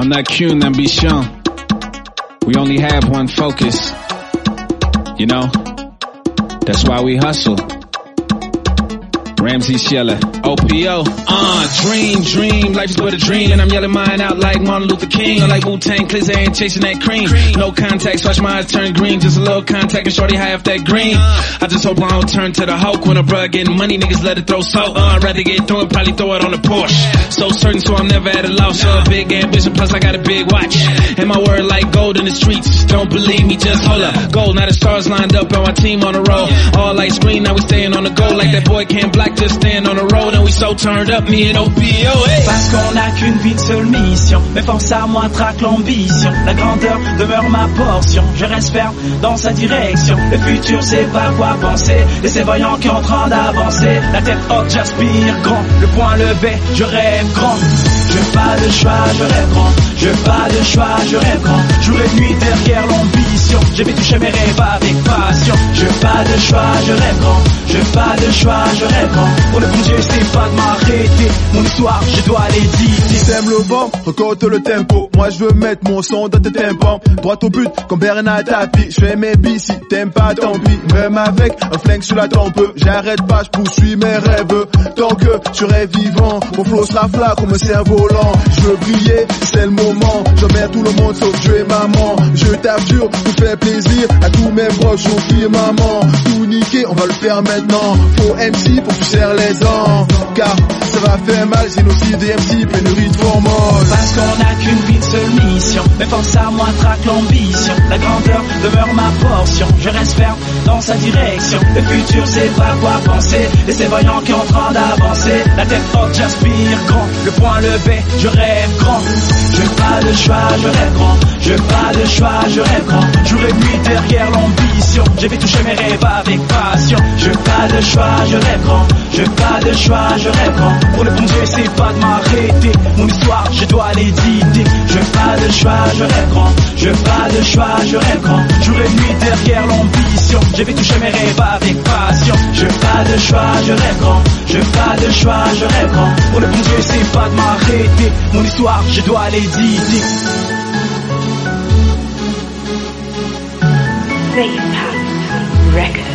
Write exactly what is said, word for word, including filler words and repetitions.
On n'a qu'une ambition. We only have one focus. You know? That's why we hustle. Ramsey Sheller, O P O. Uh, dream, dream, life is but a dream. And I'm yelling mine out like Martin Luther King. Or like Wu-Tang, Clizzy ain't chasing that cream. No contact, watch my eyes turn green. Just a little contact and shorty half that green. I just hope I don't turn to the Hulk. When a bruh getting money, niggas let it throw salt. Uh, I'd rather get through and probably throw it on the Porsche. So certain, so I'm never at a loss. So a big ambition, plus I got a big watch. And my word like gold in the streets. Don't believe me, just hold up. Gold, now the stars lined up on my team on the road. All light screen, now we staying on the go. Like that boy can't black, just stand on the road. And we so turned up, me and O P O. Hey. Parce qu'on n'a qu'une vie, de seule mission. Mais force à moi, traque l'ambition. La grandeur demeure ma portion. Je reste ferme dans sa direction. Le futur, c'est pas quoi penser. Et ces voyants qui sont en train d'avancer. La tête haute, j'aspire grand. Le poing levé, je rêve grand. Je veux pas de choix, je rêve grand. Je veux pas de choix, je rêve grand. Jour et nuit derrière l'ambition. Je vais toucher mes rêves avec passion. Je veux pas de choix, je rêve grand. Je veux pas de choix, je rêve grand. Pour le bon Dieu, c'est pas de m'arrêter. Mon histoire, je dois l'éditer. T'aimes le vent, recote le tempo. Moi je veux mettre mon son dans tes tympans. Droit au but, comme Bernard Tapie. Je fais mes bis, si t'aimes pas tant pis. Même avec un flingue sur la tempe, j'arrête pas, je poursuis mes rêves. Tant que je serai vivant, mon flow sera flat comme un cerf-volant. Je veux briller, c'est le moment. J'emmerde tout le monde sauf Dieu et maman. Je t'assure, tout fait plaisir à tous mes proches, aux filles, maman. Tout niquer, on va le faire maintenant. Faut M C pour que tu serres les dents. Car ça va faire mal, génocide des M C, pénurie de formol. Parce qu'on n'a qu'une vie, de seule mission. Mais force à moi, traque l'ambition. La grandeur demeure ma portion. Je reste ferme dans sa direction. Le futur, c'est pas quoi penser. Et ces voyants qui sont en train d'avancer. La tête haute, j'aspire grand. Le poing levé, je rêve grand. Je veux pas de choix, je rêve grand. Je veux pas de choix, je rêve grand. Jour et nuit derrière l'ambition. Je vais toucher mes rêves avec passion. Je veux pas de choix, je rêve grand. Je veux pas de choix, je rêve grand. Pour le bon Dieu, c'est pas de m'arrêter. Mon histoire, je dois l'éditer. Je veux pas de choix, je rêve grand. Je veux pas de choix, je rêve grand. Jour et nuit derrière l'ambition. Je vais toucher mes rêves avec passion. Je veux pas de choix, je rêve grand. Je veux pas de choix, je rêve grand. Pour le bon Dieu, c'est pas de m'arrêter. Mon histoire, je dois l'éditer. Safe House Records.